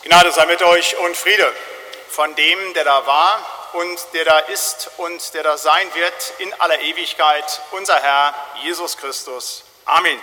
Gnade sei mit euch und Friede von dem, der da war und der da ist und der da sein wird in aller Ewigkeit, unser Herr Jesus Christus. Amen.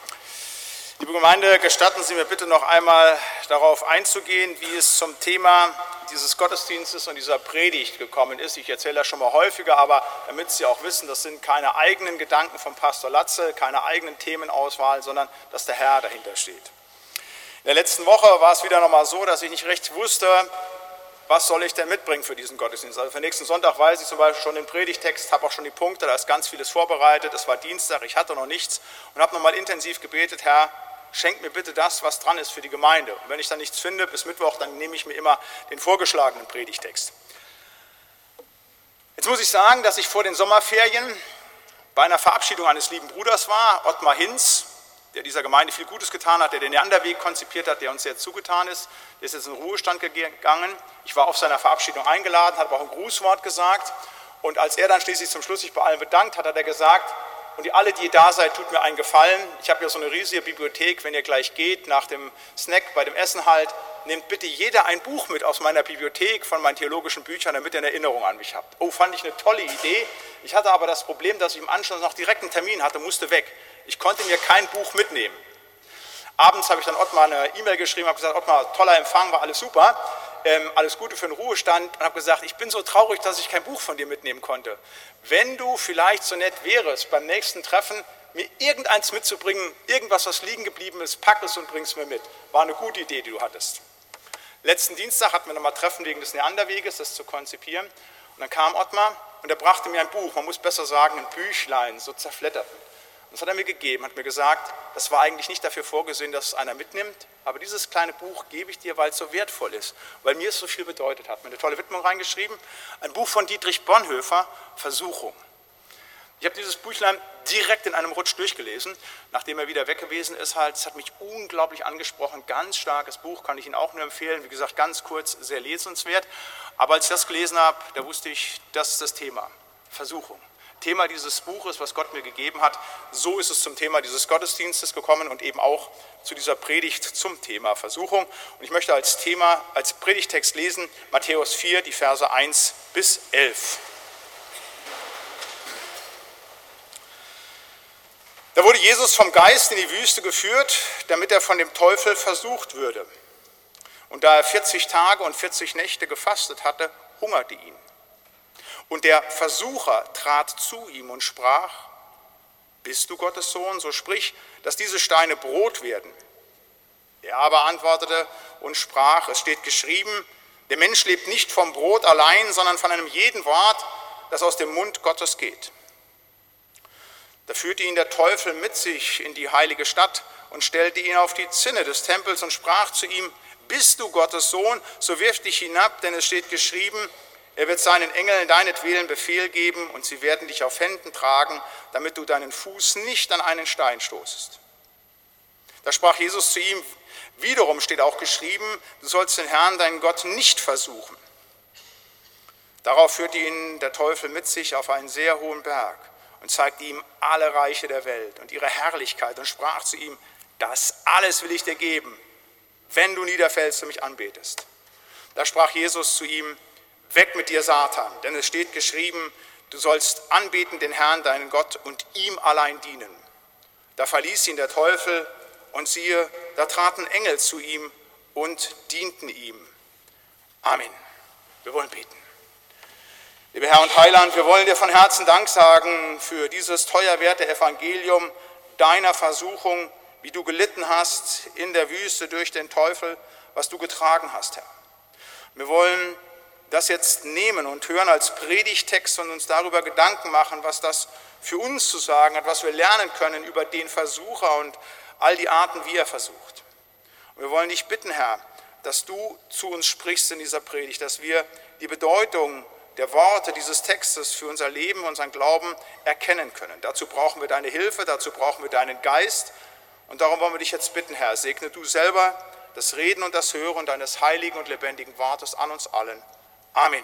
Liebe Gemeinde, gestatten Sie mir bitte noch einmal darauf einzugehen, wie es zum Thema dieses Gottesdienstes und dieser Predigt gekommen ist. Ich erzähle das schon mal häufiger, aber damit Sie auch wissen, das sind keine eigenen Gedanken vom Pastor Latze, keine eigenen Themenauswahl, sondern dass der Herr dahinter steht. In der letzten Woche war es wieder nochmal so, dass ich nicht recht wusste, was soll ich denn mitbringen für diesen Gottesdienst. Also für nächsten Sonntag weiß ich zum Beispiel schon den Predigtext, habe auch schon die Punkte, da ist ganz vieles vorbereitet. Es war Dienstag, ich hatte noch nichts und habe nochmal intensiv gebetet, Herr, schenk mir bitte das, was dran ist für die Gemeinde. Und wenn ich dann nichts finde, bis Mittwoch, dann nehme ich mir immer den vorgeschlagenen Predigtext. Jetzt muss ich sagen, dass ich vor den Sommerferien bei einer Verabschiedung eines lieben Bruders war, Ottmar Hinz, der dieser Gemeinde viel Gutes getan hat, der den Neanderweg konzipiert hat, der uns sehr zugetan ist. Der ist jetzt in den Ruhestand gegangen. Ich war auf seiner Verabschiedung eingeladen, habe auch ein Grußwort gesagt. Und als er dann schließlich zum Schluss sich bei allen bedankt hat, hat er gesagt, und ihr alle, die ihr da seid, tut mir einen Gefallen. Ich habe hier so eine riesige Bibliothek, wenn ihr gleich geht, nach dem Snack, bei dem Essen halt, nehmt bitte jeder ein Buch mit aus meiner Bibliothek von meinen theologischen Büchern, damit ihr eine Erinnerung an mich habt. Oh, fand ich eine tolle Idee. Ich hatte aber das Problem, dass ich im Anschluss noch direkt einen Termin hatte, musste weg. Ich konnte mir kein Buch mitnehmen. Abends habe ich dann Ottmar eine E-Mail geschrieben, habe gesagt, Ottmar, toller Empfang, war alles super, alles Gute für den Ruhestand. Und habe gesagt, ich bin so traurig, dass ich kein Buch von dir mitnehmen konnte. Wenn du vielleicht so nett wärst, beim nächsten Treffen mir irgendeins mitzubringen, irgendwas, was liegen geblieben ist, pack es und bring es mir mit. War eine gute Idee, die du hattest. Letzten Dienstag hatten wir nochmal Treffen wegen des Neanderweges, das zu konzipieren. Und dann kam Ottmar und er brachte mir ein Buch, man muss besser sagen, ein Büchlein, so zerflettert. Und das hat er mir gegeben, hat mir gesagt, das war eigentlich nicht dafür vorgesehen, dass es einer mitnimmt, aber dieses kleine Buch gebe ich dir, weil es so wertvoll ist, weil mir es so viel bedeutet hat. Mir eine tolle Widmung reingeschrieben, ein Buch von Dietrich Bonhoeffer, Versuchung. Ich habe dieses Büchlein direkt in einem Rutsch durchgelesen, nachdem er wieder weg gewesen ist. Es hat mich unglaublich angesprochen, ganz starkes Buch, kann ich Ihnen auch nur empfehlen. Wie gesagt, ganz kurz, sehr lesenswert. Aber als ich das gelesen habe, da wusste ich, das ist das Thema, Versuchung. Thema dieses Buches, was Gott mir gegeben hat. So ist es zum Thema dieses Gottesdienstes gekommen und eben auch zu dieser Predigt zum Thema Versuchung. Und ich möchte als Predigtext lesen, Matthäus 4, die Verse 1 bis 11. Da wurde Jesus vom Geist in die Wüste geführt, damit er von dem Teufel versucht würde. Und da er 40 Tage und 40 Nächte gefastet hatte, hungerte ihn. Und der Versucher trat zu ihm und sprach, bist du Gottes Sohn, so sprich, dass diese Steine Brot werden. Er aber antwortete und sprach, es steht geschrieben, der Mensch lebt nicht vom Brot allein, sondern von einem jeden Wort, das aus dem Mund Gottes geht. Da führte ihn der Teufel mit sich in die heilige Stadt und stellte ihn auf die Zinne des Tempels und sprach zu ihm, bist du Gottes Sohn, so wirf dich hinab, denn es steht geschrieben, er wird seinen Engeln deinetwillen Befehl geben und sie werden dich auf Händen tragen, damit du deinen Fuß nicht an einen Stein stoßest. Da sprach Jesus zu ihm, wiederum steht auch geschrieben, du sollst den Herrn, deinen Gott, nicht versuchen. Darauf führte ihn der Teufel mit sich auf einen sehr hohen Berg und zeigte ihm alle Reiche der Welt und ihre Herrlichkeit und sprach zu ihm, das alles will ich dir geben, wenn du niederfällst und mich anbetest. Da sprach Jesus zu ihm, weg mit dir, Satan, denn es steht geschrieben, du sollst anbeten den Herrn, deinen Gott, und ihm allein dienen. Da verließ ihn der Teufel, und siehe, da traten Engel zu ihm und dienten ihm. Amen. Wir wollen beten. Lieber Herr und Heiland, wir wollen dir von Herzen Dank sagen für dieses teuerwerte Evangelium deiner Versuchung, wie du gelitten hast in der Wüste durch den Teufel, was du getragen hast, Herr. Wir wollen das jetzt nehmen und hören als Predigtext und uns darüber Gedanken machen, was das für uns zu sagen hat, was wir lernen können über den Versucher und all die Arten, wie er versucht. Und wir wollen dich bitten, Herr, dass du zu uns sprichst in dieser Predigt, dass wir die Bedeutung der Worte dieses Textes für unser Leben, unseren Glauben erkennen können. Dazu brauchen wir deine Hilfe, dazu brauchen wir deinen Geist. Und darum wollen wir dich jetzt bitten, Herr, segne du selber das Reden und das Hören deines heiligen und lebendigen Wortes an uns allen. Amen.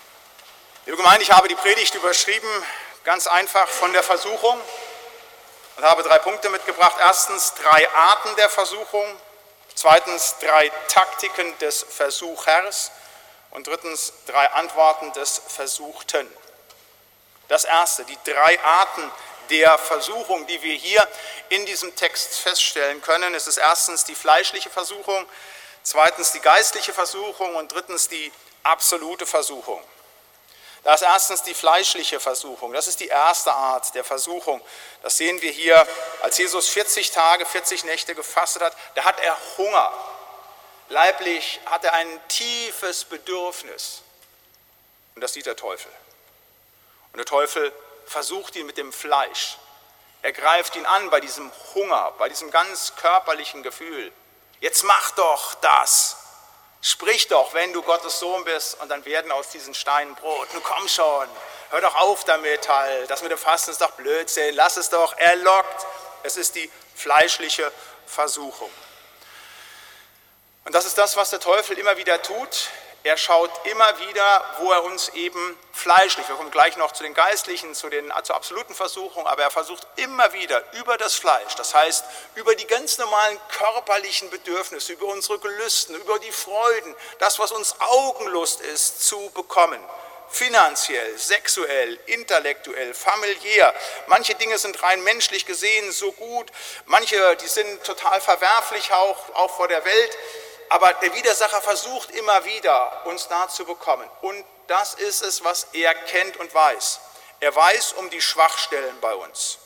Liebe Gemeinde, ich habe die Predigt überschrieben, ganz einfach von der Versuchung und habe 3 Punkte mitgebracht. Erstens 3 Arten der Versuchung, zweitens 3 Taktiken des Versuchers und drittens 3 Antworten des Versuchten. Das erste, die 3 Arten der Versuchung, die wir hier in diesem Text feststellen können. Es ist erstens die fleischliche Versuchung, zweitens die geistliche Versuchung und drittens die absolute Versuchung. Da ist erstens die fleischliche Versuchung. Das ist die erste Art der Versuchung. Das sehen wir hier, als Jesus 40 Tage, 40 Nächte gefastet hat. Da hat er Hunger. Leiblich hat er ein tiefes Bedürfnis. Und das sieht der Teufel. Und der Teufel versucht ihn mit dem Fleisch. Er greift ihn an bei diesem Hunger, bei diesem ganz körperlichen Gefühl. Jetzt mach doch das. Sprich doch, wenn du Gottes Sohn bist, und dann werden aus diesen Steinen Brot. Nun komm schon, hör doch auf damit halt. Das mit dem Fasten ist doch Blödsinn, lass es doch, er lockt. Es ist die fleischliche Versuchung. Und das ist das, was der Teufel immer wieder tut. Er schaut immer wieder, wo er uns eben fleischlich, wir kommen gleich noch zu den geistlichen, zur absoluten Versuchung, aber er versucht immer wieder über das Fleisch, das heißt über die ganz normalen körperlichen Bedürfnisse, über unsere Gelüsten, über die Freuden, das, was uns Augenlust ist, zu bekommen. Finanziell, sexuell, intellektuell, familiär. Manche Dinge sind rein menschlich gesehen so gut, manche, die sind total verwerflich auch vor der Welt. Aber der Widersacher versucht immer wieder, uns da zu bekommen. Und das ist es, was er kennt und weiß. Er weiß um die Schwachstellen bei uns.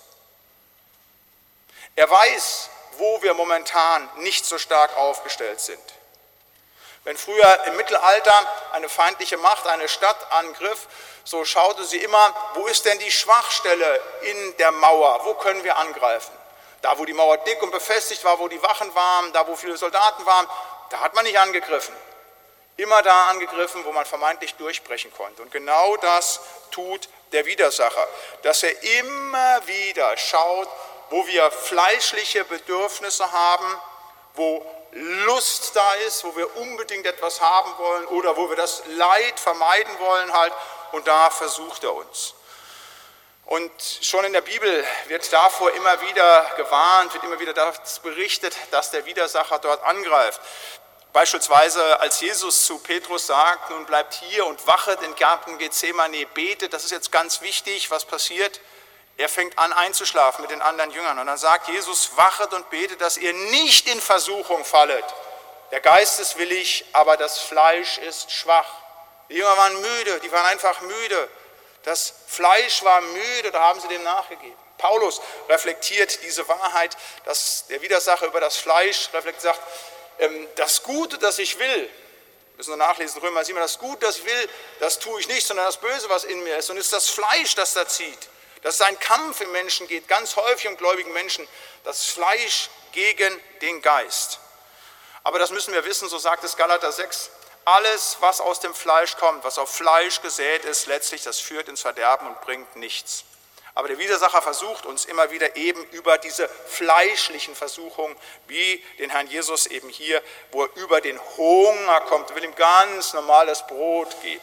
Er weiß, wo wir momentan nicht so stark aufgestellt sind. Wenn früher im Mittelalter eine feindliche Macht eine Stadt angriff, so schaute sie immer, wo ist denn die Schwachstelle in der Mauer? Wo können wir angreifen? Da, wo die Mauer dick und befestigt war, wo die Wachen waren, da, wo viele Soldaten waren, da hat man nicht angegriffen. Immer da angegriffen, wo man vermeintlich durchbrechen konnte. Und genau das tut der Widersacher, dass er immer wieder schaut, wo wir fleischliche Bedürfnisse haben, wo Lust da ist, wo wir unbedingt etwas haben wollen oder wo wir das Leid vermeiden wollen halt, und da versucht er uns. Und schon in der Bibel wird davor immer wieder gewarnt, wird immer wieder das berichtet, dass der Widersacher dort angreift. Beispielsweise, als Jesus zu Petrus sagt, nun bleibt hier und wachet in Garten Gethsemane, betet, das ist jetzt ganz wichtig, was passiert? Er fängt an einzuschlafen mit den anderen Jüngern und dann sagt Jesus, wachet und betet, dass ihr nicht in Versuchung fallet. Der Geist ist willig, aber das Fleisch ist schwach. Die Jünger waren müde, die waren einfach müde. Das Fleisch war müde, da haben sie dem nachgegeben. Paulus reflektiert diese Wahrheit, dass der Widersacher über das Fleisch reflektiert, sagt, das Gute, das ich will, müssen wir nachlesen, Römer 7, das Gute, das ich will, das tue ich nicht, sondern das Böse, was in mir ist. Und es ist das Fleisch, das da zieht. Dass es ein Kampf im Menschen geht, ganz häufig im gläubigen Menschen, das Fleisch gegen den Geist. Aber das müssen wir wissen, so sagt es Galater 6, alles, was aus dem Fleisch kommt, was auf Fleisch gesät ist, letztlich, das führt ins Verderben und bringt nichts. Aber der Widersacher versucht uns immer wieder eben über diese fleischlichen Versuchungen, wie den Herrn Jesus eben hier, wo er über den Hunger kommt, will ihm ganz normales Brot geben.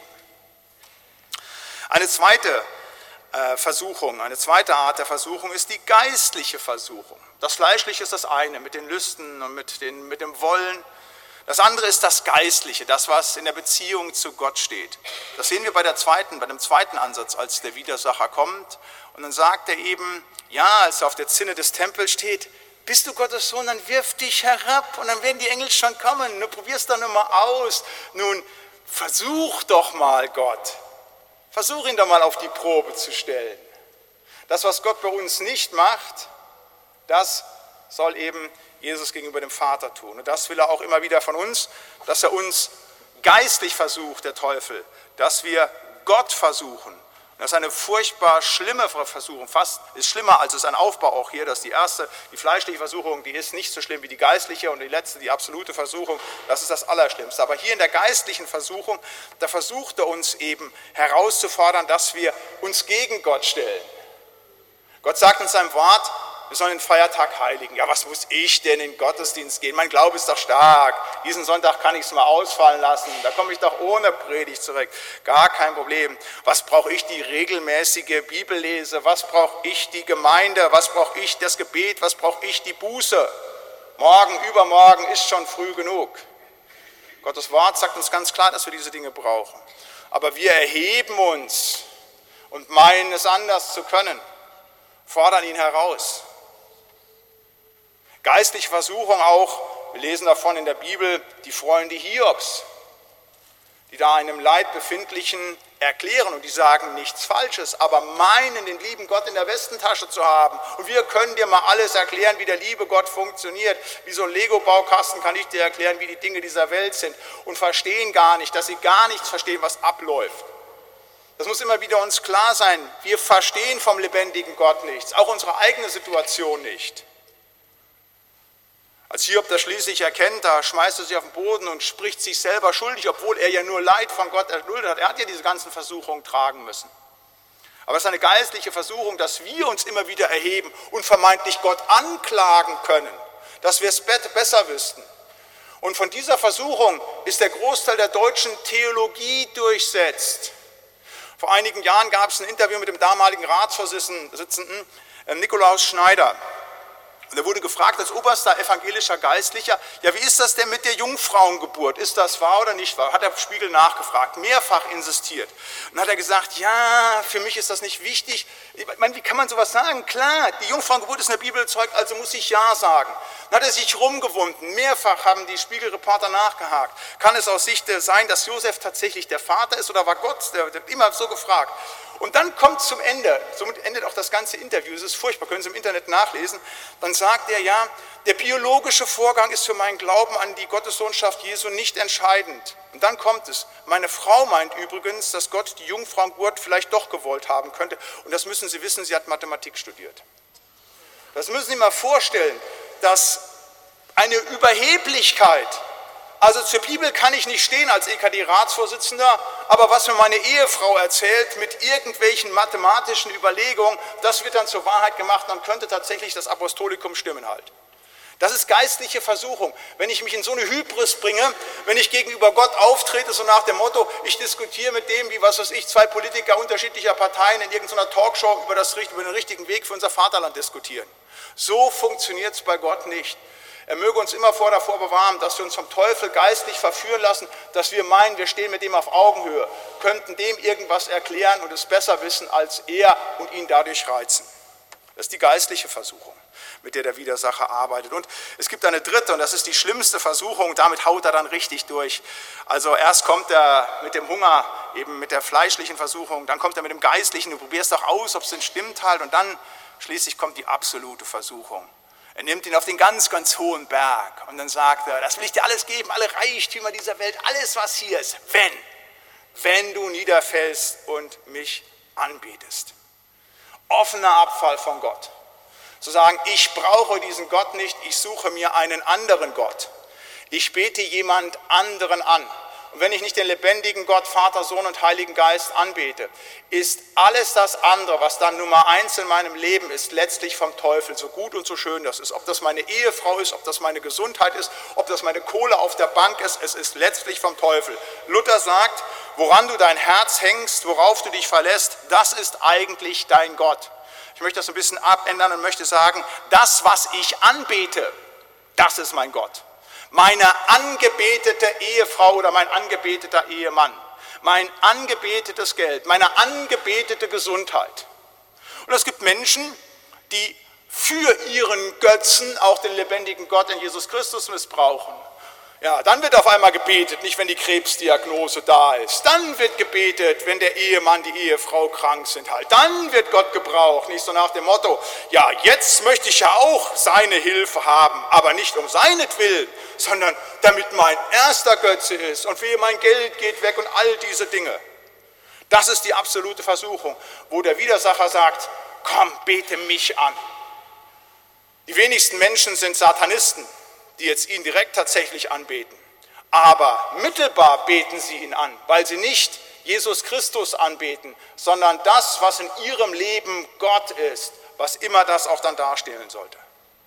Eine zweite Versuchung, eine zweite Art der Versuchung ist die geistliche Versuchung. Das Fleischliche ist das eine, mit den Lüsten und mit dem Wollen. Das andere ist das Geistliche, das, was in der Beziehung zu Gott steht. Das sehen wir bei dem zweiten Ansatz, als der Widersacher kommt. Und dann sagt er eben, ja, als er auf der Zinne des Tempels steht, bist du Gottes Sohn, dann wirf dich herab und dann werden die Engel schon kommen. Du probierst doch nur mal aus. Nun, versuch doch mal Gott. Versuch ihn doch mal auf die Probe zu stellen. Das, was Gott bei uns nicht macht, das soll eben Jesus gegenüber dem Vater tun. Und das will er auch immer wieder von uns, dass er uns geistlich versucht, der Teufel, dass wir Gott versuchen. Und das ist eine furchtbar schlimme Versuchung, fast ist schlimmer, als es ein Aufbau auch hier, dass die erste, die fleischliche Versuchung, die ist nicht so schlimm wie die geistliche und die letzte, die absolute Versuchung, das ist das Allerschlimmste. Aber hier in der geistlichen Versuchung, da versucht er uns eben herauszufordern, dass wir uns gegen Gott stellen. Gott sagt in seinem Wort, wir sollen den Feiertag heiligen. Ja, was muss ich denn in den Gottesdienst gehen? Mein Glaube ist doch stark. Diesen Sonntag kann ich es mal ausfallen lassen. Da komme ich doch ohne Predigt zurück. Gar kein Problem. Was brauche ich die regelmäßige Bibellese? Was brauche ich die Gemeinde? Was brauche ich das Gebet? Was brauche ich die Buße? Morgen, übermorgen ist schon früh genug. Gottes Wort sagt uns ganz klar, dass wir diese Dinge brauchen. Aber wir erheben uns und meinen es anders zu können, fordern ihn heraus. Geistliche Versuchung auch, wir lesen davon in der Bibel, die Freunde Hiobs, die da in einem Leid befindlichen erklären und die sagen nichts Falsches, aber meinen, den lieben Gott in der Westentasche zu haben. Und wir können dir mal alles erklären, wie der liebe Gott funktioniert. Wie so ein Lego-Baukasten kann ich dir erklären, wie die Dinge dieser Welt sind. Und verstehen gar nicht, dass sie gar nichts verstehen, was abläuft. Das muss immer wieder uns klar sein. Wir verstehen vom lebendigen Gott nichts, auch unsere eigene Situation nicht. Als Hiob das schließlich erkennt, da schmeißt er sich auf den Boden und spricht sich selber schuldig, obwohl er ja nur Leid von Gott erduldet hat. Er hat ja diese ganzen Versuchungen tragen müssen. Aber es ist eine geistliche Versuchung, dass wir uns immer wieder erheben und vermeintlich Gott anklagen können, dass wir es besser wüssten. Und von dieser Versuchung ist der Großteil der deutschen Theologie durchsetzt. Vor einigen Jahren gab es ein Interview mit dem damaligen Ratsvorsitzenden Nikolaus Schneider. Und er wurde gefragt als oberster evangelischer Geistlicher, ja, wie ist das denn mit der Jungfrauengeburt? Ist das wahr oder nicht wahr? Hat der Spiegel nachgefragt, mehrfach insistiert. Und dann hat er gesagt, ja, für mich ist das nicht wichtig. Ich meine, wie kann man sowas sagen? Klar, die Jungfrauengeburt ist in der Bibel bezeugt, also muss ich ja sagen. Dann hat er sich rumgewunden. Mehrfach haben die Spiegelreporter nachgehakt. Kann es aus Sicht sein, dass Josef tatsächlich der Vater ist oder war Gott? Der hat immer so gefragt. Und dann kommt zum Ende, somit endet auch das ganze Interview, es ist furchtbar, können Sie im Internet nachlesen, dann sagt er, ja, der biologische Vorgang ist für meinen Glauben an die Gottessohnschaft Jesu nicht entscheidend. Und dann kommt es, meine Frau meint übrigens, dass Gott die Jungfrauengeburt vielleicht doch gewollt haben könnte. Und das müssen Sie wissen, sie hat Mathematik studiert. Das müssen Sie mal vorstellen, dass eine Überheblichkeit, also zur Bibel kann ich nicht stehen als EKD-Ratsvorsitzender, aber was mir meine Ehefrau erzählt mit irgendwelchen mathematischen Überlegungen, das wird dann zur Wahrheit gemacht, dann könnte tatsächlich das Apostolikum stimmen halt. Das ist geistliche Versuchung. Wenn ich mich in so eine Hybris bringe, wenn ich gegenüber Gott auftrete, so nach dem Motto, ich diskutiere mit dem, wie was weiß ich, zwei Politiker unterschiedlicher Parteien in irgendeiner Talkshow über den richtigen Weg für unser Vaterland diskutieren. So funktioniert es bei Gott nicht. Er möge uns immer davor bewahren, dass wir uns vom Teufel geistlich verführen lassen, dass wir meinen, wir stehen mit dem auf Augenhöhe, könnten dem irgendwas erklären und es besser wissen als er und ihn dadurch reizen. Das ist die geistliche Versuchung, mit der der Widersacher arbeitet. Und es gibt eine dritte, und das ist die schlimmste Versuchung, damit haut er dann richtig durch. Also erst kommt er mit dem Hunger, eben mit der fleischlichen Versuchung, dann kommt er mit dem geistlichen, du probierst doch aus, ob es denn stimmt halt, und dann schließlich kommt die absolute Versuchung. Er nimmt ihn auf den ganz, ganz hohen Berg und dann sagt er, das will ich dir alles geben, alle Reichtümer dieser Welt, alles was hier ist, wenn du niederfällst und mich anbetest. Offener Abfall von Gott. Zu sagen, ich brauche diesen Gott nicht, ich suche mir einen anderen Gott. Ich bete jemand anderen an. Und wenn ich nicht den lebendigen Gott, Vater, Sohn und Heiligen Geist anbete, ist alles das andere, was dann Nummer 1 in meinem Leben ist, letztlich vom Teufel, so gut und so schön das ist. Ob das meine Ehefrau ist, ob das meine Gesundheit ist, ob das meine Kohle auf der Bank ist, es ist letztlich vom Teufel. Luther sagt, woran du dein Herz hängst, worauf du dich verlässt, das ist eigentlich dein Gott. Ich möchte das ein bisschen abändern und möchte sagen, das, was ich anbete, das ist mein Gott. Meine angebetete Ehefrau oder mein angebeteter Ehemann, mein angebetetes Geld, meine angebetete Gesundheit. Und es gibt Menschen, die für ihren Götzen auch den lebendigen Gott in Jesus Christus missbrauchen. Ja, dann wird auf einmal gebetet, nicht wenn die Krebsdiagnose da ist. Dann wird gebetet, wenn der Ehemann, die Ehefrau krank sind halt. Dann wird Gott gebraucht, nicht so nach dem Motto, ja, jetzt möchte ich ja auch seine Hilfe haben, aber nicht um seinetwillen, sondern damit mein erster Götze ist und wehe, mein Geld geht weg und all diese Dinge. Das ist die absolute Versuchung, wo der Widersacher sagt, komm, bete mich an. Die wenigsten Menschen sind Satanisten, die jetzt ihn direkt tatsächlich anbeten. Aber mittelbar beten sie ihn an, weil sie nicht Jesus Christus anbeten, sondern das, was in ihrem Leben Gott ist, was immer das auch dann darstellen sollte.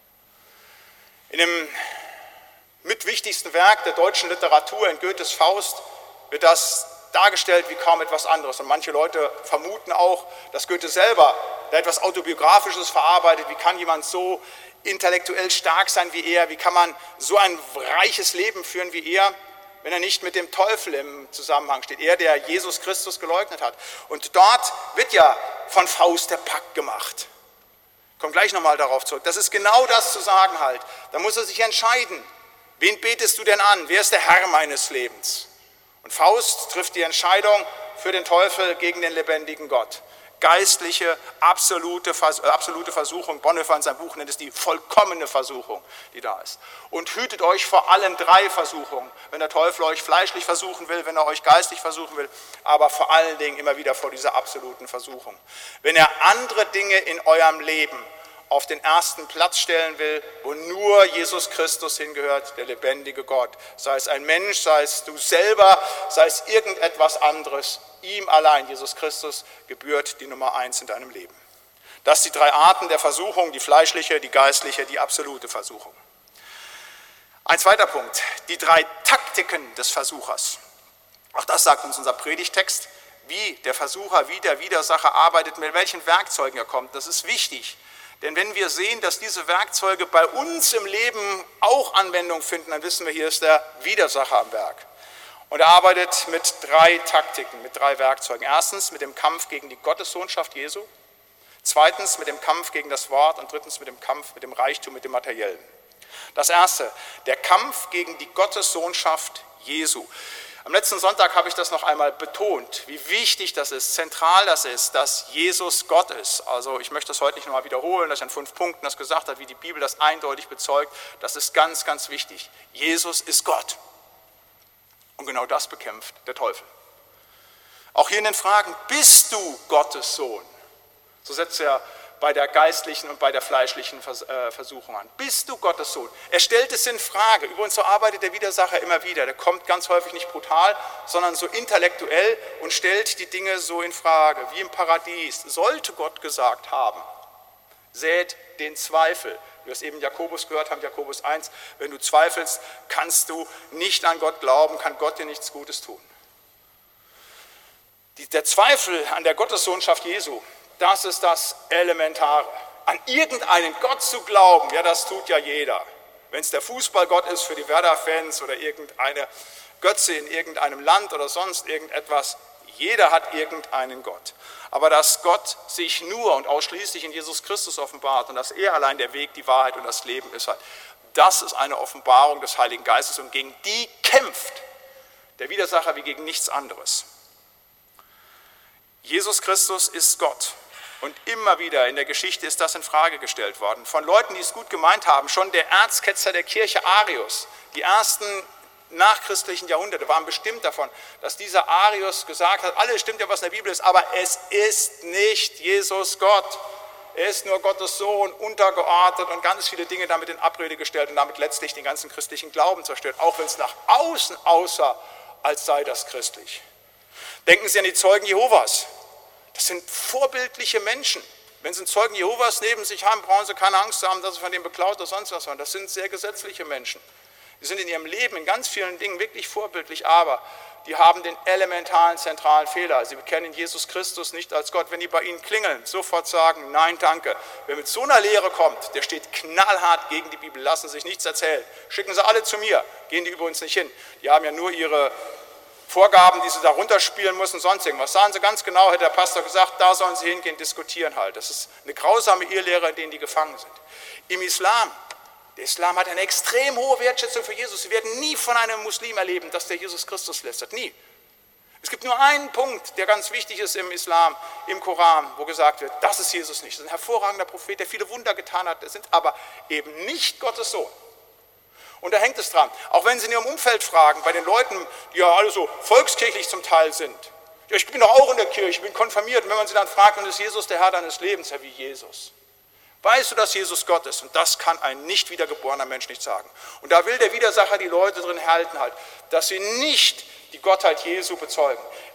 In dem mitwichtigsten Werk der deutschen Literatur, in Goethes Faust, wird das dargestellt wie kaum etwas anderes. Und manche Leute vermuten auch, dass Goethe selber da etwas Autobiografisches verarbeitet. Wie kann jemand so intellektuell stark sein wie er? Wie kann man so ein reiches Leben führen wie er, wenn er nicht mit dem Teufel im Zusammenhang steht? Er, der Jesus Christus geleugnet hat. Und dort wird ja von Faust der Pakt gemacht. Ich komme gleich nochmal darauf zurück. Das ist genau das zu sagen halt. Da muss er sich entscheiden. Wen betest du denn an? Wer ist der Herr meines Lebens? Und Faust trifft die Entscheidung für den Teufel gegen den lebendigen Gott. Geistliche, absolute Versuchung. Bonhoeffer in seinem Buch nennt es die vollkommene Versuchung, die da ist. Und hütet euch vor allen 3 Versuchungen. Wenn der Teufel euch fleischlich versuchen will, wenn er euch geistlich versuchen will, aber vor allen Dingen immer wieder vor dieser absoluten Versuchung. Wenn er andere Dinge in eurem Leben auf den ersten Platz stellen will, wo nur Jesus Christus hingehört, der lebendige Gott. Sei es ein Mensch, sei es du selber, sei es irgendetwas anderes. Ihm allein, Jesus Christus, gebührt die Nummer 1 in deinem Leben. Das sind die 3 Arten der Versuchung, die fleischliche, die geistliche, die absolute Versuchung. Ein zweiter Punkt, die 3 Taktiken des Versuchers. Auch das sagt uns unser Predigtext, wie der Versucher, wie der Widersacher arbeitet, mit welchen Werkzeugen er kommt. Das ist wichtig. Denn wenn wir sehen, dass diese Werkzeuge bei uns im Leben auch Anwendung finden, dann wissen wir, hier ist der Widersacher am Werk. Und er arbeitet mit 3 Taktiken, mit 3 Werkzeugen. Erstens mit dem Kampf gegen die Gottessohnschaft Jesu. Zweitens mit dem Kampf gegen das Wort. Und drittens mit dem Kampf mit dem Reichtum, mit dem Materiellen. Das erste, der Kampf gegen die Gottessohnschaft Jesu. Am letzten Sonntag habe ich das noch einmal betont, wie wichtig das ist, zentral das ist, dass Jesus Gott ist. Also ich möchte das heute nicht nochmal wiederholen, dass ich an 5 Punkten das gesagt habe, wie die Bibel das eindeutig bezeugt. Das ist ganz, ganz wichtig. Jesus ist Gott. Und genau das bekämpft der Teufel. Auch hier in den Fragen, bist du Gottes Sohn? So setzt er bei der geistlichen und bei der fleischlichen Versuchung an. Bist du Gottes Sohn? Er stellt es in Frage. Übrigens, so arbeitet der Widersacher immer wieder. Der kommt ganz häufig nicht brutal, sondern so intellektuell und stellt die Dinge so in Frage. Wie im Paradies. Sollte Gott gesagt haben, sät den Zweifel. Wir es eben Jakobus gehört haben, Jakobus 1. Wenn du zweifelst, kannst du nicht an Gott glauben, kann Gott dir nichts Gutes tun. Der Zweifel an der Gottessohnschaft Jesu, das ist das Elementare. An irgendeinen Gott zu glauben, ja, das tut ja jeder. Wenn es der Fußballgott ist für die Werder-Fans oder irgendeine Götze in irgendeinem Land oder sonst irgendetwas, jeder hat irgendeinen Gott. Aber dass Gott sich nur und ausschließlich in Jesus Christus offenbart und dass er allein der Weg, die Wahrheit und das Leben ist, das ist eine Offenbarung des Heiligen Geistes und gegen die kämpft der Widersacher wie gegen nichts anderes. Jesus Christus ist Gott. Und immer wieder in der Geschichte ist das in Frage gestellt worden. Von Leuten, die es gut gemeint haben. Schon der Erzketzer der Kirche Arius, die ersten nachchristlichen Jahrhunderte waren bestimmt davon, dass dieser Arius gesagt hat, alles stimmt ja, was in der Bibel ist, aber es ist nicht Jesus Gott. Er ist nur Gottes Sohn, untergeordnet und ganz viele Dinge damit in Abrede gestellt und damit letztlich den ganzen christlichen Glauben zerstört, auch wenn es nach außen aussah, als sei das christlich. Denken Sie an die Zeugen Jehovas. Das sind vorbildliche Menschen. Wenn Sie einen Zeugen Jehovas neben sich haben, brauchen Sie keine Angst haben, dass Sie von dem beklaut oder sonst was hören. Das sind sehr gesetzliche Menschen. Die sind in ihrem Leben in ganz vielen Dingen wirklich vorbildlich, aber die haben den elementaren, zentralen Fehler. Sie bekennen Jesus Christus nicht als Gott. Wenn die bei Ihnen klingeln, sofort sagen, nein, danke. Wer mit so einer Lehre kommt, der steht knallhart gegen die Bibel, lassen sich nichts erzählen. Schicken Sie alle zu mir, gehen die übrigens nicht hin. Die haben ja nur ihre Vorgaben, die sie da runterspielen müssen, sonst irgendwas. Sagen Sie ganz genau, hätte der Pastor gesagt, da sollen Sie hingehen, diskutieren halt. Das ist eine grausame Irrlehre, in denen die gefangen sind. Im Islam, der Islam hat eine extrem hohe Wertschätzung für Jesus. Sie werden nie von einem Muslim erleben, dass der Jesus Christus lästert. Nie. Es gibt nur einen Punkt, der ganz wichtig ist im Islam, im Koran, wo gesagt wird, das ist Jesus nicht. Das ist ein hervorragender Prophet, der viele Wunder getan hat, der sind aber eben nicht Gottes Sohn. Und da hängt es dran. Auch wenn Sie in Ihrem Umfeld fragen, bei den Leuten, die ja alle so volkskirchlich zum Teil sind. Ja, ich bin doch auch in der Kirche, ich bin konfirmiert. Und wenn man sie dann fragt, dann ist Jesus der Herr deines Lebens, ja wie Jesus. Weißt du, dass Jesus Gott ist? Und das kann ein nicht wiedergeborener Mensch nicht sagen. Und da will der Widersacher die Leute drin halten halt, dass sie nicht die Gottheit Jesu bezeugen.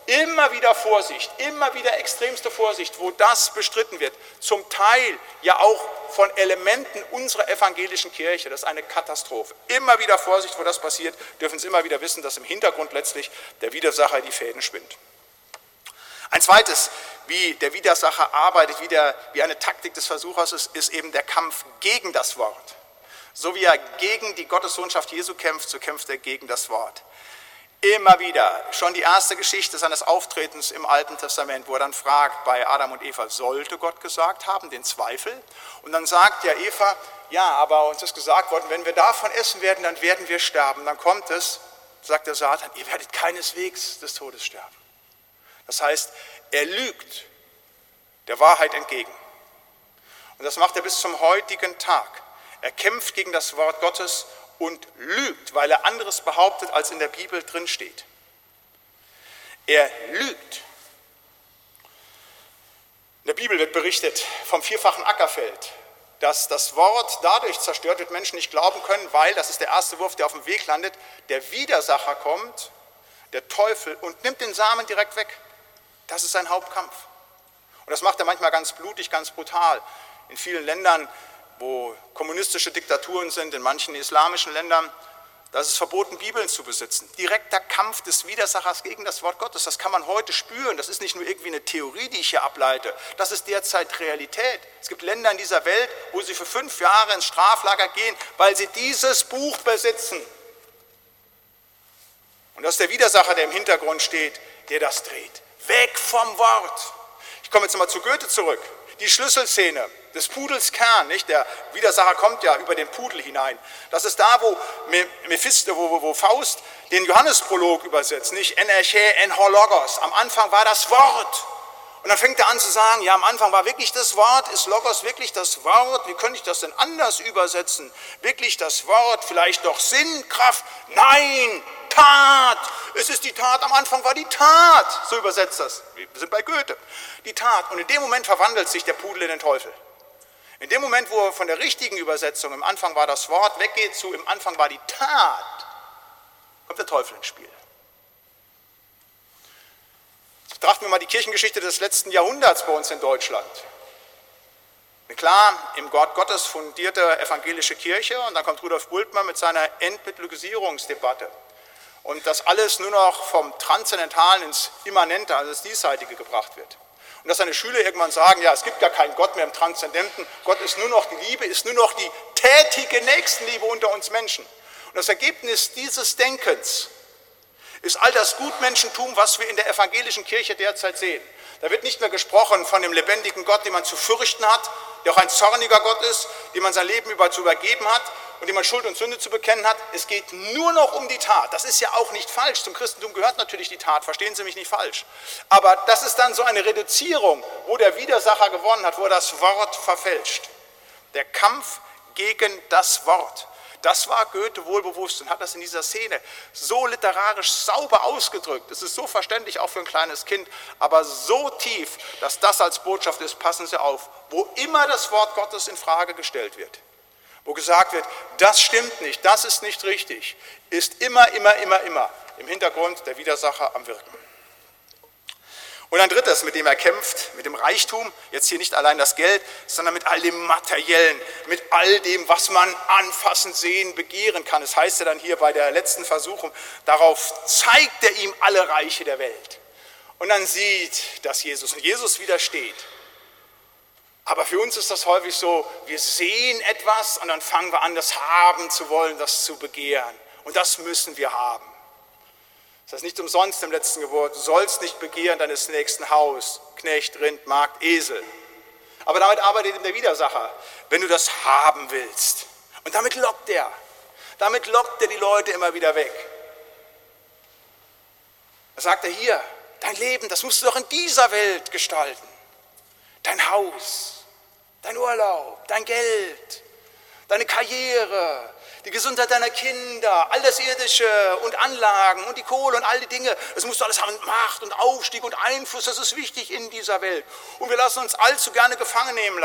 Immer wieder Vorsicht, immer wieder extremste Vorsicht, wo das bestritten wird. Zum Teil ja auch von Elementen unserer evangelischen Kirche. Das ist eine Katastrophe. Immer wieder Vorsicht, wo das passiert, dürfen Sie immer wieder wissen, dass im Hintergrund letztlich der Widersacher die Fäden spinnt. Ein zweites, wie der Widersacher arbeitet, wie eine Taktik des Versuchers ist eben der Kampf gegen das Wort. So wie er gegen die Gottessohnschaft Jesu kämpft, so kämpft er gegen das Wort. Immer wieder, schon die erste Geschichte seines Auftretens im Alten Testament, wo er dann fragt bei Adam und Eva, sollte Gott gesagt haben, den Zweifel? Und dann sagt ja Eva, ja, aber uns ist gesagt worden, wenn wir davon essen werden, dann werden wir sterben. Dann kommt es, sagt der Satan, ihr werdet keineswegs des Todes sterben. Das heißt, er lügt der Wahrheit entgegen. Und das macht er bis zum heutigen Tag. Er kämpft gegen das Wort Gottes und lügt, weil er anderes behauptet, als in der Bibel drin steht. Er lügt. In der Bibel wird berichtet vom vierfachen Ackerfeld, dass das Wort dadurch zerstört wird, Menschen nicht glauben können, weil, das ist der erste Wurf, der auf dem Weg landet, der Widersacher kommt, der Teufel, und nimmt den Samen direkt weg. Das ist sein Hauptkampf. Und das macht er manchmal ganz blutig, ganz brutal. In vielen Ländern, wo kommunistische Diktaturen sind, in manchen islamischen Ländern, da ist es verboten, Bibeln zu besitzen. Direkter Kampf des Widersachers gegen das Wort Gottes, das kann man heute spüren. Das ist nicht nur irgendwie eine Theorie, die ich hier ableite. Das ist derzeit Realität. Es gibt Länder in dieser Welt, wo sie für 5 Jahre ins Straflager gehen, weil sie dieses Buch besitzen. Und das ist der Widersacher, der im Hintergrund steht, der das dreht. Weg vom Wort. Ich komme jetzt mal zu Goethe zurück. Die Schlüsselszene des Pudels Kern, nicht? Der Widersacher kommt ja über den Pudel hinein. Das ist da, wo Faust den Johannesprolog übersetzt, nicht? Enerche en ho logos. Am Anfang war das Wort. Und dann fängt er an zu sagen, ja, am Anfang war wirklich das Wort, ist Logos wirklich das Wort? Wie könnte ich das denn anders übersetzen? Wirklich das Wort, vielleicht doch Sinn, Kraft? Nein, Tat. Es ist die Tat, am Anfang war die Tat. So übersetzt das. Wir sind bei Goethe. Die Tat. Und in dem Moment verwandelt sich der Pudel in den Teufel. In dem Moment, wo er von der richtigen Übersetzung, im Anfang war das Wort, weggeht zu, im Anfang war die Tat, kommt der Teufel ins Spiel. Betrachten wir mal die Kirchengeschichte des letzten Jahrhunderts bei uns in Deutschland. Eine klar, im Wort Gottes fundierte evangelische Kirche, und dann kommt Rudolf Bultmann mit seiner Entmythologisierungsdebatte. Und das alles nur noch vom Transzendentalen ins Immanente, also ins Diesseitige gebracht wird. Und dass seine Schüler irgendwann sagen, ja, es gibt gar keinen Gott mehr im Transzendenten, Gott ist nur noch die Liebe, ist nur noch die tätige Nächstenliebe unter uns Menschen. Und das Ergebnis dieses Denkens ist all das Gutmenschentum, was wir in der evangelischen Kirche derzeit sehen. Da wird nicht mehr gesprochen von dem lebendigen Gott, den man zu fürchten hat, der auch ein zorniger Gott ist, dem man sein Leben zu übergeben hat und dem man Schuld und Sünde zu bekennen hat. Es geht nur noch um die Tat. Das ist ja auch nicht falsch. Zum Christentum gehört natürlich die Tat, verstehen Sie mich nicht falsch. Aber das ist dann so eine Reduzierung, wo der Widersacher gewonnen hat, wo er das Wort verfälscht. Der Kampf gegen das Wort. Das war Goethe wohlbewusst und hat das in dieser Szene so literarisch sauber ausgedrückt. Es ist so verständlich, auch für ein kleines Kind, aber so tief, dass das als Botschaft ist, passen Sie auf, wo immer das Wort Gottes in Frage gestellt wird, wo gesagt wird, das stimmt nicht, das ist nicht richtig, ist immer im Hintergrund der Widersacher am Wirken. Und ein drittes, mit dem er kämpft, mit dem Reichtum, jetzt hier nicht allein das Geld, sondern mit all dem Materiellen, mit all dem, was man anfassen, sehen, begehren kann. Es heißt ja dann hier bei der letzten Versuchung, darauf zeigt er ihm alle Reiche der Welt. Und dann sieht das Jesus und Jesus widersteht. Aber für uns ist das häufig so, wir sehen etwas und dann fangen wir an, das haben zu wollen, das zu begehren. Und das müssen wir haben. Das heißt nicht umsonst im letzten Gebot, du sollst nicht begehren deines nächsten Haus, Knecht, Rind, Magd, Esel. Aber damit arbeitet der Widersacher, wenn du das haben willst. Und damit lockt er die Leute immer wieder weg. Da sagt er hier, dein Leben, das musst du doch in dieser Welt gestalten. Dein Haus, dein Urlaub, dein Geld, deine Karriere, die Gesundheit deiner Kinder, all das Irdische und Anlagen und die Kohle und all die Dinge, das musst du alles haben, Macht und Aufstieg und Einfluss, das ist wichtig in dieser Welt. Und wir lassen uns allzu gerne gefangen nehmen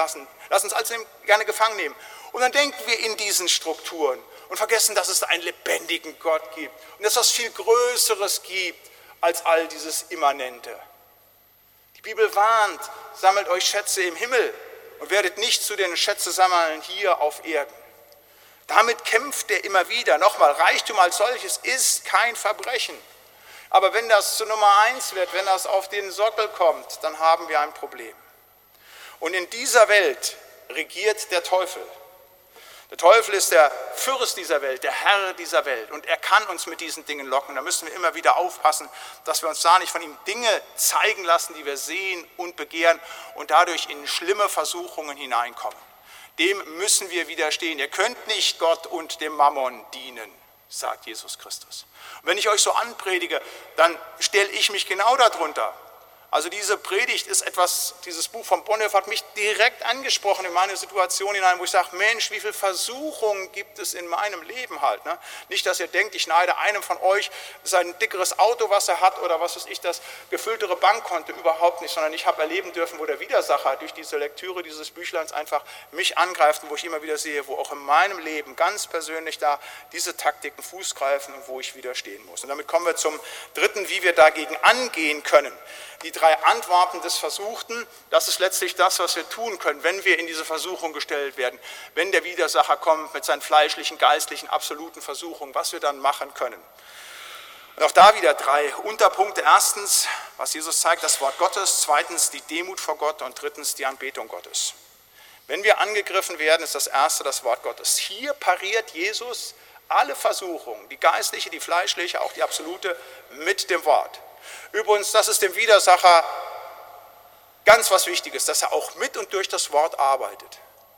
Und dann denken wir in diesen Strukturen und vergessen, dass es einen lebendigen Gott gibt und dass es was viel Größeres gibt als all dieses Immanente. Die Bibel warnt, sammelt euch Schätze im Himmel und werdet nicht zu den Schätzesammlern hier auf Erden. Damit kämpft er immer wieder. Nochmal, Reichtum als solches ist kein Verbrechen. Aber wenn das zu Nummer 1 wird, wenn das auf den Sockel kommt, dann haben wir ein Problem. Und in dieser Welt regiert der Teufel. Der Teufel ist der Fürst dieser Welt, der Herr dieser Welt. Und er kann uns mit diesen Dingen locken. Da müssen wir immer wieder aufpassen, dass wir uns da nicht von ihm Dinge zeigen lassen, die wir sehen und begehren und dadurch in schlimme Versuchungen hineinkommen. Dem müssen wir widerstehen. Ihr könnt nicht Gott und dem Mammon dienen, sagt Jesus Christus. Und wenn ich euch so anpredige, dann stelle ich mich genau darunter. Also diese Predigt ist etwas, dieses Buch von Bonhoeffer hat mich direkt angesprochen in meine Situation hinein, wo ich sage, Mensch, wie viel Versuchungen gibt es in meinem Leben halt. Ne? Nicht, dass ihr denkt, ich neide einem von euch sein dickeres Auto, was er hat oder was weiß ich, das gefülltere Bankkonto, überhaupt nicht, sondern ich habe erleben dürfen, wo der Widersacher durch diese Lektüre dieses Büchleins einfach mich angreift und wo ich immer wieder sehe, wo auch in meinem Leben ganz persönlich da diese Taktiken Fuß greifen und wo ich widerstehen muss. Und damit kommen wir zum dritten, wie wir dagegen angehen können. Die 3 Antworten des Versuchten, das ist letztlich das, was wir tun können, wenn wir in diese Versuchung gestellt werden, wenn der Widersacher kommt mit seinen fleischlichen, geistlichen, absoluten Versuchungen, was wir dann machen können. Und auch da wieder 3 Unterpunkte. Erstens, was Jesus zeigt, das Wort Gottes. Zweitens, die Demut vor Gott. Und drittens, die Anbetung Gottes. Wenn wir angegriffen werden, ist das Erste das Wort Gottes. Hier pariert Jesus alle Versuchungen, die geistliche, die fleischliche, auch die absolute, mit dem Wort. Übrigens, das ist dem Widersacher ganz was Wichtiges, dass er auch mit und durch das Wort arbeitet.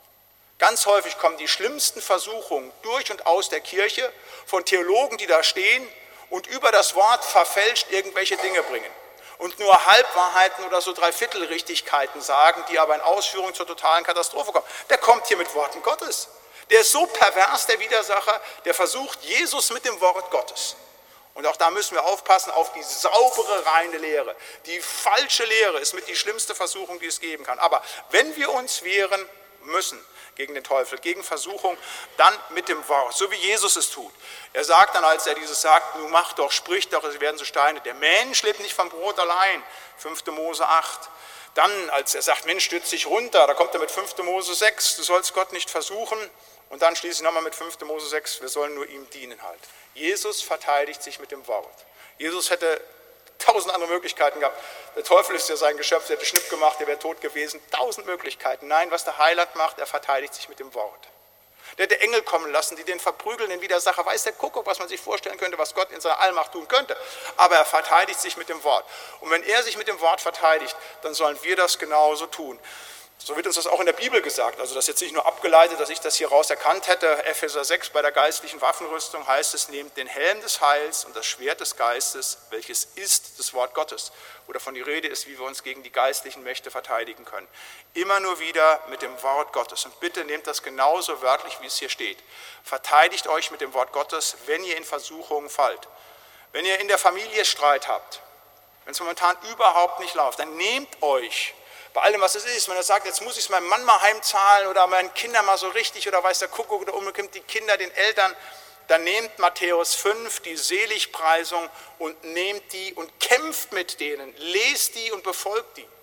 Ganz häufig kommen die schlimmsten Versuchungen durch und aus der Kirche von Theologen, die da stehen und über das Wort verfälscht irgendwelche Dinge bringen und nur Halbwahrheiten oder so Dreiviertelrichtigkeiten sagen, die aber in Ausführung zur totalen Katastrophe kommen. Der kommt hier mit Worten Gottes. Der ist so pervers, der Widersacher, der versucht Jesus mit dem Wort Gottes. Und auch da müssen wir aufpassen auf die saubere, reine Lehre. Die falsche Lehre ist mit die schlimmste Versuchung, die es geben kann. Aber wenn wir uns wehren müssen gegen den Teufel, gegen Versuchung, dann mit dem Wort, so wie Jesus es tut. Er sagt dann, als er dieses sagt, nun mach doch, sprich doch, sie werden so Steine. Der Mensch lebt nicht vom Brot allein, 5. Mose 8. Dann, als er sagt, Mensch, stütz dich runter, da kommt er mit 5. Mose 6, du sollst Gott nicht versuchen. Und dann schließlich nochmal mit 5. Mose 6, wir sollen nur ihm dienen halt. Jesus verteidigt sich mit dem Wort. Jesus hätte 1000 andere Möglichkeiten gehabt. Der Teufel ist ja sein Geschöpf, der hätte Schnipp gemacht, der wäre tot gewesen. 1000 Möglichkeiten. Nein, was der Heiland macht, er verteidigt sich mit dem Wort. Der hätte Engel kommen lassen, die den verprügeln, den Widersacher. Weiß der Kuckuck, was man sich vorstellen könnte, was Gott in seiner Allmacht tun könnte. Aber er verteidigt sich mit dem Wort. Und wenn er sich mit dem Wort verteidigt, dann sollen wir das genauso tun. So wird uns das auch in der Bibel gesagt. Also das ist jetzt nicht nur abgeleitet, dass ich das hier raus erkannt hätte. Epheser 6 bei der geistlichen Waffenrüstung heißt es, nehmt den Helm des Heils und das Schwert des Geistes, welches ist das Wort Gottes. Wo davon die Rede ist, wie wir uns gegen die geistlichen Mächte verteidigen können. Immer nur wieder mit dem Wort Gottes. Und bitte nehmt das genauso wörtlich, wie es hier steht. Verteidigt euch mit dem Wort Gottes, wenn ihr in Versuchungen fallt. Wenn ihr in der Familie Streit habt, wenn es momentan überhaupt nicht läuft, dann nehmt euch bei allem, was es ist, wenn er sagt, jetzt muss ich es meinem Mann mal heimzahlen oder meinen Kindern mal so richtig oder weiß der Kuckuck oder umgekehrt die Kinder den Eltern, dann nehmt Matthäus 5, die Seligpreisung und nehmt die und kämpft mit denen, lest die und befolgt die.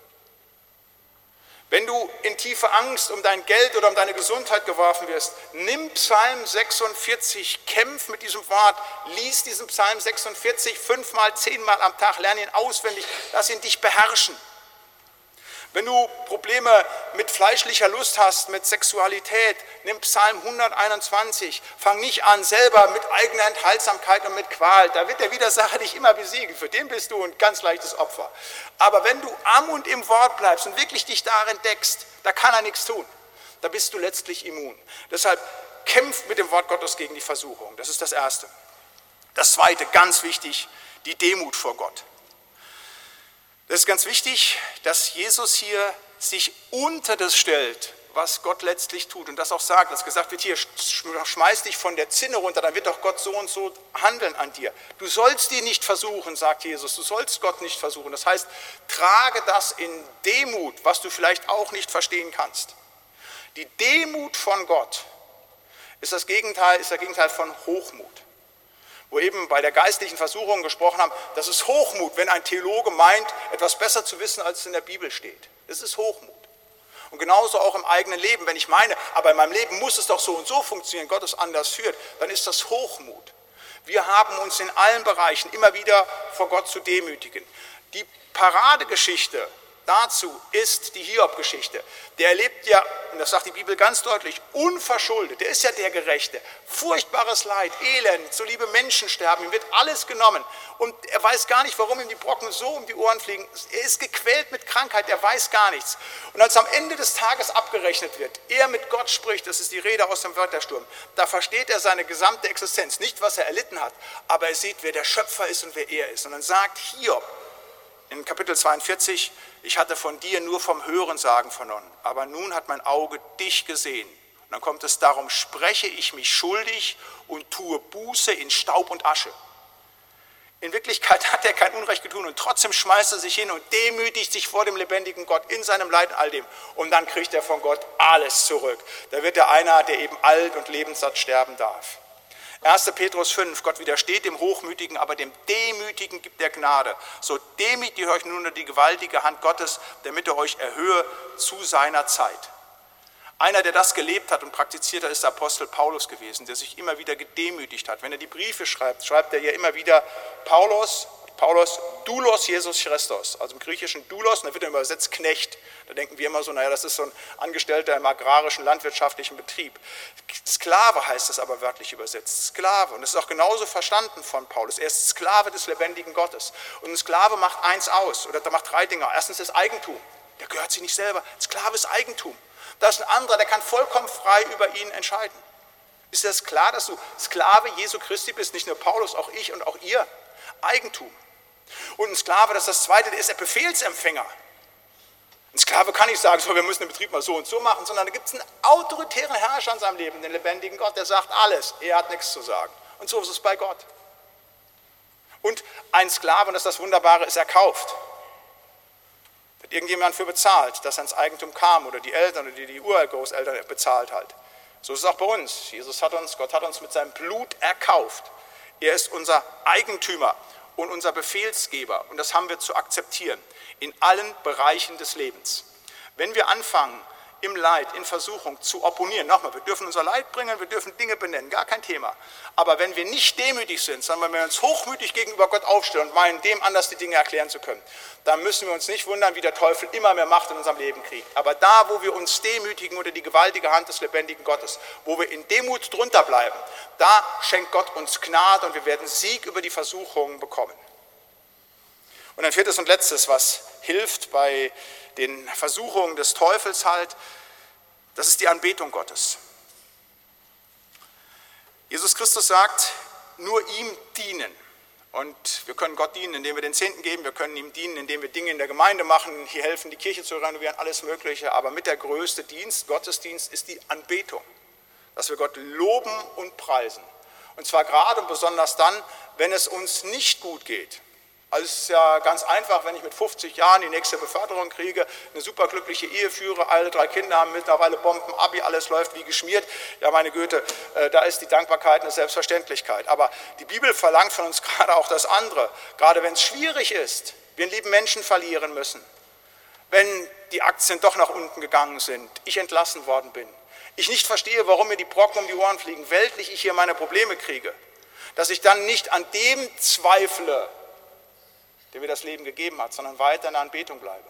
Wenn du in tiefe Angst um dein Geld oder um deine Gesundheit geworfen wirst, nimm Psalm 46, kämpf mit diesem Wort, lies diesen Psalm 46 5-mal, 10-mal am Tag, lerne ihn auswendig, lass ihn dich beherrschen. Wenn du Probleme mit fleischlicher Lust hast, mit Sexualität, nimm Psalm 121. Fang nicht an, selber mit eigener Enthaltsamkeit und mit Qual. Da wird der Widersacher dich immer besiegen. Für den bist du ein ganz leichtes Opfer. Aber wenn du am und im Wort bleibst und wirklich dich darin deckst, da kann er nichts tun. Da bist du letztlich immun. Deshalb kämpft mit dem Wort Gottes gegen die Versuchung. Das ist das Erste. Das Zweite, ganz wichtig, die Demut vor Gott. Das ist ganz wichtig, dass Jesus hier sich unter das stellt, was Gott letztlich tut und das auch sagt, dass gesagt wird, hier schmeiß dich von der Zinne runter, dann wird doch Gott so und so handeln an dir. Du sollst ihn nicht versuchen, sagt Jesus, du sollst Gott nicht versuchen. Das heißt, trage das in Demut, was du vielleicht auch nicht verstehen kannst. Die Demut von Gott ist der Gegenteil von Hochmut. wo wir eben bei der geistlichen Versuchung gesprochen haben, das ist Hochmut, wenn ein Theologe meint, etwas besser zu wissen, als es in der Bibel steht. Das ist Hochmut. Und genauso auch im eigenen Leben, wenn ich meine, aber in meinem Leben muss es doch so und so funktionieren, Gott es anders führt, dann ist das Hochmut. Wir haben uns in allen Bereichen immer wieder vor Gott zu demütigen. Die Paradegeschichte dazu ist die Hiob-Geschichte. Der erlebt ja, und das sagt die Bibel ganz deutlich, unverschuldet, der ist ja der Gerechte, furchtbares Leid, Elend, so liebe Menschen sterben, ihm wird alles genommen und er weiß gar nicht, warum ihm die Brocken so um die Ohren fliegen. Er ist gequält mit Krankheit, er weiß gar nichts. Und als am Ende des Tages abgerechnet wird, er mit Gott spricht, das ist die Rede aus dem Wörtersturm, da versteht er seine gesamte Existenz, nicht was er erlitten hat, aber er sieht, wer der Schöpfer ist und wer er ist. Und dann sagt Hiob in Kapitel 42, ich hatte von dir nur vom Hörensagen vernommen, aber nun hat mein Auge dich gesehen. Und dann kommt es darum, spreche ich mich schuldig und tue Buße in Staub und Asche. In Wirklichkeit hat er kein Unrecht getan und trotzdem schmeißt er sich hin und demütigt sich vor dem lebendigen Gott in seinem Leid und all dem. Und dann kriegt er von Gott alles zurück. Da wird er einer, der eben alt und lebenssatt sterben darf. 1. Petrus 5, Gott widersteht dem Hochmütigen, aber dem Demütigen gibt er Gnade. So demütigt euch nun unter die gewaltige Hand Gottes, damit er euch erhöhe zu seiner Zeit. Einer, der das gelebt hat und praktiziert hat, ist der Apostel Paulus gewesen, der sich immer wieder gedemütigt hat. Wenn er die Briefe schreibt, schreibt er ja immer wieder Paulus, Doulos Jesus Christos, also im Griechischen Doulos, und dann wird er übersetzt Knecht. Da denken wir immer so, naja, das ist so ein Angestellter im agrarischen, landwirtschaftlichen Betrieb. Sklave heißt das aber wörtlich übersetzt, Sklave. Und das ist auch genauso verstanden von Paulus. Er ist Sklave des lebendigen Gottes. Und ein Sklave macht eins aus, oder der macht drei Dinge. Erstens das Eigentum, der gehört sich nicht selber. Ein Sklave ist Eigentum. Da ist ein anderer, der kann vollkommen frei über ihn entscheiden. Ist das klar, dass du Sklave Jesu Christi bist? Nicht nur Paulus, auch ich und auch ihr. Eigentum. Und ein Sklave, das ist das Zweite, der ist der Befehlsempfänger. Ein Sklave kann nicht sagen, so, wir müssen den Betrieb mal so und so machen, sondern da gibt es einen autoritären Herrscher in seinem Leben, den lebendigen Gott, der sagt alles, er hat nichts zu sagen. Und so ist es bei Gott. Und ein Sklave, und das ist das Wunderbare, ist erkauft. Wird irgendjemand für bezahlt, dass er ins Eigentum kam oder die Eltern oder die Urgroßeltern bezahlt halt. So ist es auch bei uns. Gott hat uns mit seinem Blut erkauft. Er ist unser Eigentümer und unser Befehlsgeber. Und das haben wir zu akzeptieren in allen Bereichen des Lebens. Wenn wir anfangen, im Leid, in Versuchung zu opponieren, nochmal, wir dürfen unser Leid bringen, wir dürfen Dinge benennen, gar kein Thema. Aber wenn wir nicht demütig sind, sondern wenn wir uns hochmütig gegenüber Gott aufstellen und meinen, dem anders die Dinge erklären zu können, dann müssen wir uns nicht wundern, wie der Teufel immer mehr Macht in unserem Leben kriegt. Aber da, wo wir uns demütigen unter die gewaltige Hand des lebendigen Gottes, wo wir in Demut drunter bleiben, da schenkt Gott uns Gnade und wir werden Sieg über die Versuchungen bekommen. Und ein viertes und letztes, was hilft bei den Versuchungen des Teufels halt, das ist die Anbetung Gottes. Jesus Christus sagt, nur ihm dienen. Und wir können Gott dienen, indem wir den Zehnten geben, wir können ihm dienen, indem wir Dinge in der Gemeinde machen, hier helfen, die Kirche zu renovieren, alles Mögliche. Aber mit der größte Dienst, Gottesdienst, ist die Anbetung, dass wir Gott loben und preisen. Und zwar gerade und besonders dann, wenn es uns nicht gut geht. Also es ist ja ganz einfach, wenn ich mit 50 Jahren die nächste Beförderung kriege, eine superglückliche Ehe führe, alle 3 Kinder haben mittlerweile Bomben, Abi, alles läuft wie geschmiert. Ja, meine Güte, da ist die Dankbarkeit eine Selbstverständlichkeit. Aber die Bibel verlangt von uns gerade auch das andere. Gerade wenn es schwierig ist, wir einen lieben Menschen verlieren müssen, wenn die Aktien doch nach unten gegangen sind, ich entlassen worden bin, ich nicht verstehe, warum mir die Brocken um die Ohren fliegen, weltlich ich hier meine Probleme kriege, dass ich dann nicht an dem zweifle, der mir das Leben gegeben hat, sondern weiter in der Anbetung bleibe.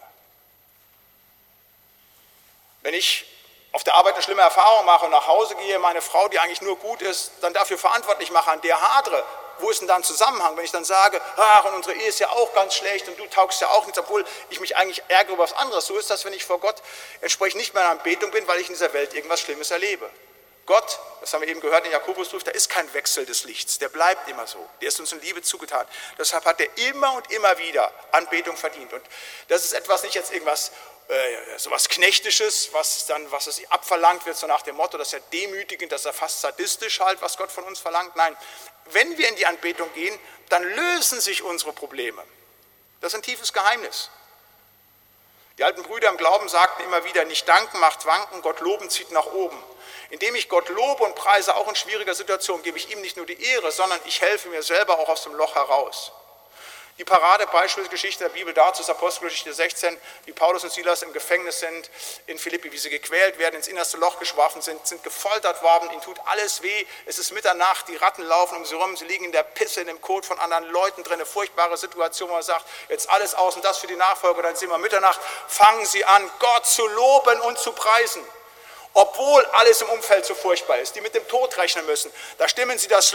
Wenn ich auf der Arbeit eine schlimme Erfahrung mache und nach Hause gehe, meine Frau, die eigentlich nur gut ist, dann dafür verantwortlich mache, an der hadere, wo ist denn da ein Zusammenhang? Wenn ich dann sage, ach, und unsere Ehe ist ja auch ganz schlecht und du taugst ja auch nichts, obwohl ich mich eigentlich ärgere über was anderes. So ist das, wenn ich vor Gott entsprechend nicht mehr in Anbetung bin, weil ich in dieser Welt irgendwas Schlimmes erlebe. Gott, das haben wir eben gehört in Jakobusbrief, da ist kein Wechsel des Lichts, der bleibt immer so. Der ist uns in Liebe zugetan. Deshalb hat er immer und immer wieder Anbetung verdient. Und das ist etwas, nicht jetzt irgendwas, sowas Knechtisches, was es abverlangt wird, so nach dem Motto, das ist ja demütigend, das ist ja fast sadistisch halt, was Gott von uns verlangt. Nein, wenn wir in die Anbetung gehen, dann lösen sich unsere Probleme. Das ist ein tiefes Geheimnis. Die alten Brüder im Glauben sagten immer wieder, nicht danken macht wanken, Gott loben zieht nach oben. Indem ich Gott lobe und preise, auch in schwieriger Situation, gebe ich ihm nicht nur die Ehre, sondern ich helfe mir selber auch aus dem Loch heraus. Die Paradebeispielsgeschichte der Bibel dazu ist Apostelgeschichte 16, wie Paulus und Silas im Gefängnis sind in Philippi, wie sie gequält werden, ins innerste Loch geschworfen sind gefoltert worden, ihnen tut alles weh, es ist Mitternacht, die Ratten laufen um sie rum, sie liegen in der Pisse, in dem Kot von anderen Leuten drin, eine furchtbare Situation, wo man sagt, jetzt alles aus und das für die Nachfolger, dann sind wir Mitternacht, fangen sie an, Gott zu loben und zu preisen. Obwohl alles im Umfeld so furchtbar ist, die mit dem Tod rechnen müssen, da stimmen sie das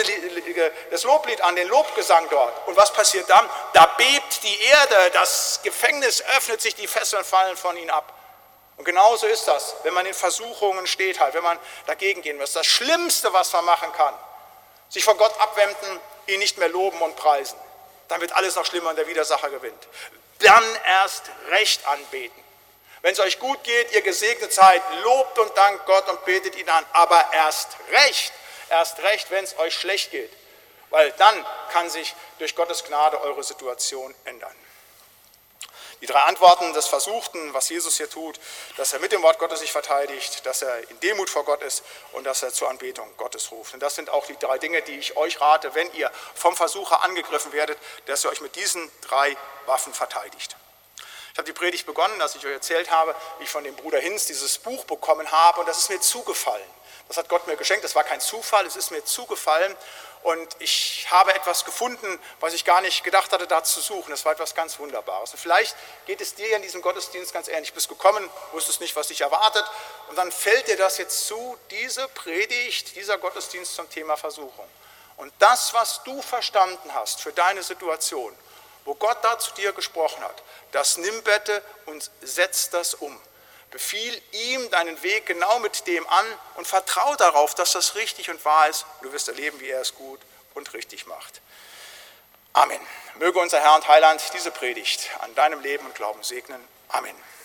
Loblied an, den Lobgesang dort. Und was passiert dann? Da bebt die Erde, das Gefängnis öffnet sich, die Fesseln fallen von ihnen ab. Und genauso ist das, wenn man in Versuchungen steht, halt, wenn man dagegen gehen muss. Das Schlimmste, was man machen kann, sich von Gott abwenden, ihn nicht mehr loben und preisen. Dann wird alles noch schlimmer und der Widersacher gewinnt. Dann erst recht anbeten. Wenn es euch gut geht, ihr gesegnet seid, lobt und dankt Gott und betet ihn an. Aber erst recht, wenn es euch schlecht geht. Weil dann kann sich durch Gottes Gnade eure Situation ändern. Die 3 Antworten des Versuchten, was Jesus hier tut, dass er mit dem Wort Gottes sich verteidigt, dass er in Demut vor Gott ist und dass er zur Anbetung Gottes ruft. Und das sind auch die 3 Dinge, die ich euch rate, wenn ihr vom Versucher angegriffen werdet, dass ihr euch mit diesen 3 Waffen verteidigt. Ich habe die Predigt begonnen, dass ich euch erzählt habe, wie ich von dem Bruder Hinz dieses Buch bekommen habe und das ist mir zugefallen. Das hat Gott mir geschenkt, das war kein Zufall, es ist mir zugefallen und ich habe etwas gefunden, was ich gar nicht gedacht hatte, da zu suchen. Das war etwas ganz Wunderbares. Und vielleicht geht es dir ja in diesem Gottesdienst ganz ähnlich. Du bist gekommen, wusstest nicht, was dich erwartet und dann fällt dir das jetzt zu, diese Predigt, dieser Gottesdienst zum Thema Versuchung. Und das, was du verstanden hast für deine Situation, wo Gott da zu dir gesprochen hat, das nimm bitte und setz das um. Befiehl ihm deinen Weg genau mit dem an und vertrau darauf, dass das richtig und wahr ist. Du wirst erleben, wie er es gut und richtig macht. Amen. Möge unser Herr und Heiland diese Predigt an deinem Leben und Glauben segnen. Amen.